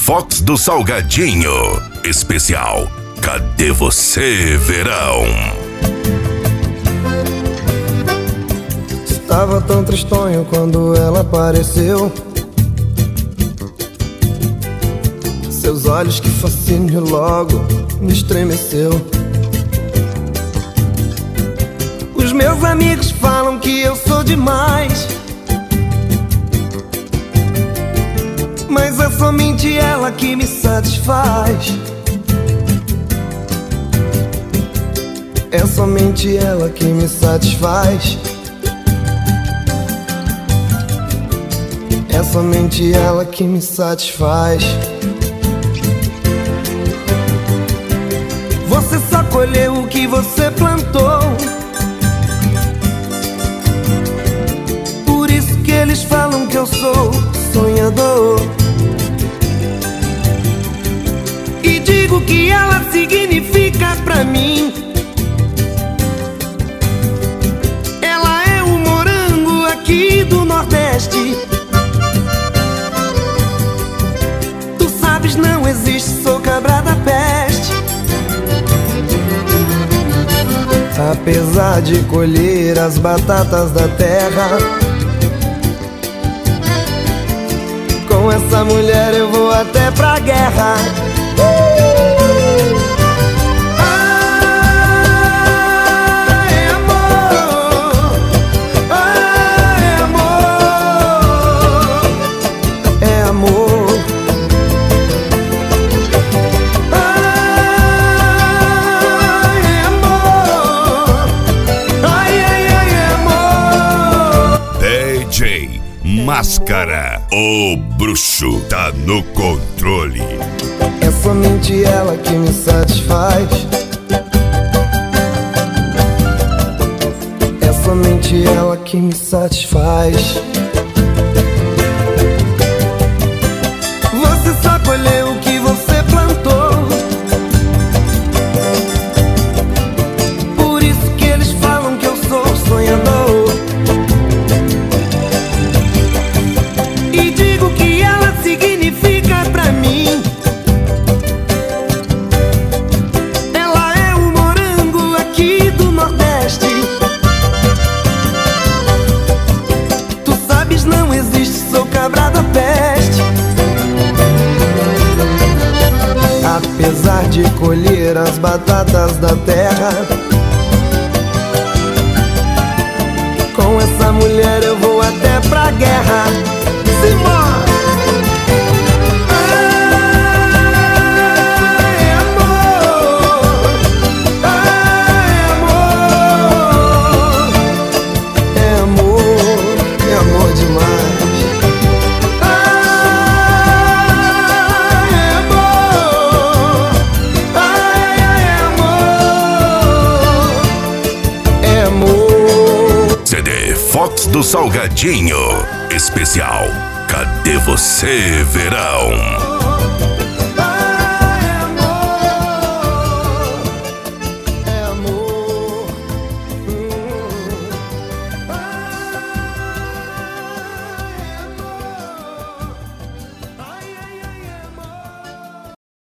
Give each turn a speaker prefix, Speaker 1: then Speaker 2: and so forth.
Speaker 1: Fox do Salgadinho. Especial Cadê Você, Verão?
Speaker 2: Estava tão tristonho quando ela apareceu. Seus olhos, que fascínio, logo me estremeceu. Os meus amigos falam que eu sou demais, mas é somente ela que me satisfaz. É somente ela que me satisfaz. É somente ela que me satisfaz. Você só colheu o que você plantou. Por isso que eles falam que eu sou sonhador. E digo que ela significa pra mim. Ela é o morango aqui do Nordeste. Tu sabes, não existe, sou cabra da peste. Apesar de colher as batatas da terra, com essa mulher eu vou até pra guerra.
Speaker 1: Máscara, o bruxo tá no controle.
Speaker 2: É somente ela que me satisfaz. É somente ela que me satisfaz. Você só colheu o que você plantou. Por isso que eles falam que eu sou sonhador. E digo que ela significa pra mim. Ela é o morango aqui do Nordeste. Tu sabes, não existe, sou cabra da peste. Apesar de colher as batatas da terra, com essa mulher eu vou até pra guerra. Simbora! Ai, amor! Ai, amor! É amor demais. Ai, amor! Ai, amor! É amor.
Speaker 1: CD Fox do Salgadinho. Especial Cadê Você, Verão?